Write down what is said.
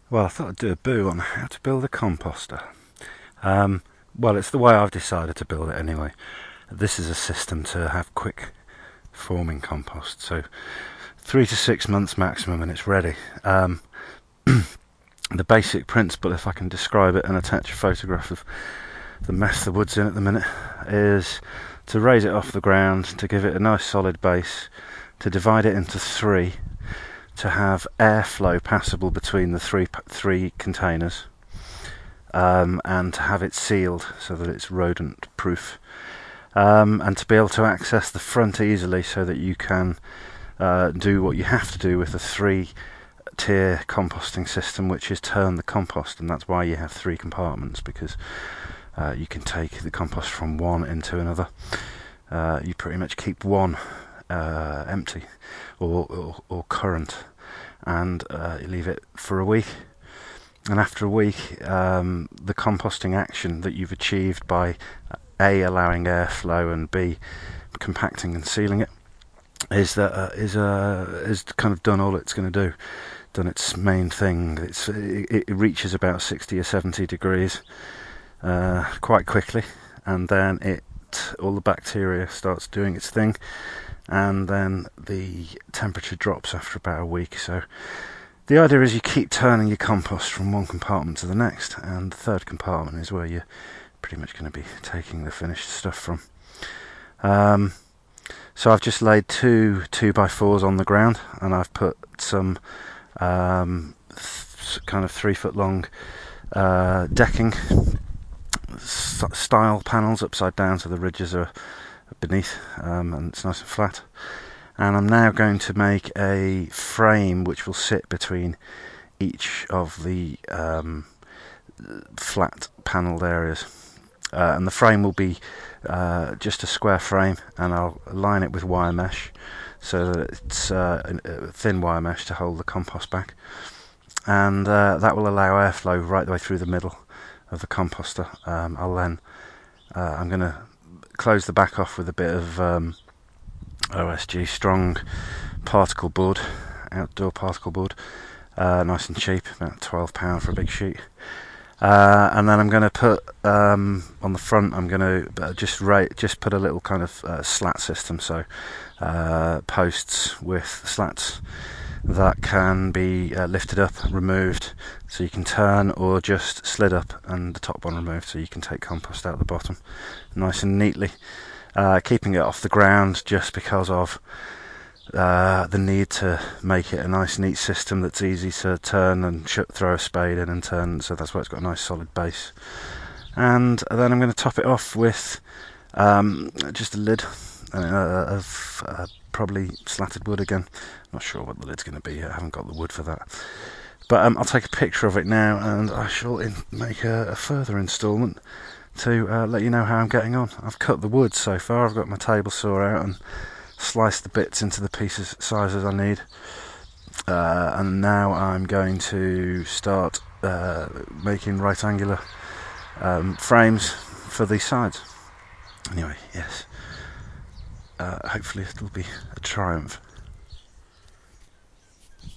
Well, I thought I'd do a boo on how to build a composter. Well, it's the way I've decided to build it anyway. This is a system to have quick forming compost, so 3 to 6 months maximum and it's ready. The basic principle, if I can describe it and attach a photograph of the mess the wood's in at the minute, is to raise it off the ground, to give it a nice solid base, to divide it into three, to have airflow passable between the three containers, and to have it sealed so that it's rodent proof, and to be able to access the front easily so that you can do what you have to do with a three-tier composting system, which is turn the compost, and that's why you have three compartments, because you can take the compost from one into another. You pretty much keep one empty or current, and you leave it for a week, and after a week the composting action that you've achieved by A, allowing airflow, and B, compacting and sealing it is kind of done all it's going to do, done its main thing. It reaches about 60 or 70 degrees quite quickly, and then all the bacteria starts doing its thing, and then the temperature drops after about a week. So the idea is you keep turning your compost from one compartment to the next, and the third compartment is where you're pretty much going to be taking the finished stuff from. So I've just laid two 2x4s on the ground, and I've put some kind of 3 foot long decking style panels upside down, so the ridges are beneath, and it's nice and flat. And I'm now going to make a frame which will sit between each of the flat panelled areas, and the frame will be just a square frame, and I'll line it with wire mesh so that it's a thin wire mesh to hold the compost back, and that will allow airflow right the way through the middle of the composter. I'm going to close the back off with a bit of OSG strong particle board, outdoor particle board, nice and cheap, about £12 for a big sheet. And then I'm going to put on the front, I'm going to just put a little kind of slat system, so posts with slats that can be lifted up, removed, so you can turn, or just slid up and the top one removed, so you can take compost out the bottom nice and neatly, keeping it off the ground just because of the need to make it a nice neat system that's easy to turn and throw a spade in and turn, so that's why it's got a nice solid base. And then I'm going to top it off with just a lid of probably slatted wood again. Not sure what the lid's going to be yet, I haven't got the wood for that, but I'll take a picture of it now, and I shall make a further instalment to let you know how I'm getting on. I've cut the wood so far, I've got my table saw out and slice the bits into the pieces sizes I need, and now I'm going to start making right angular frames for these sides. Anyway, yes, hopefully it'll be a triumph.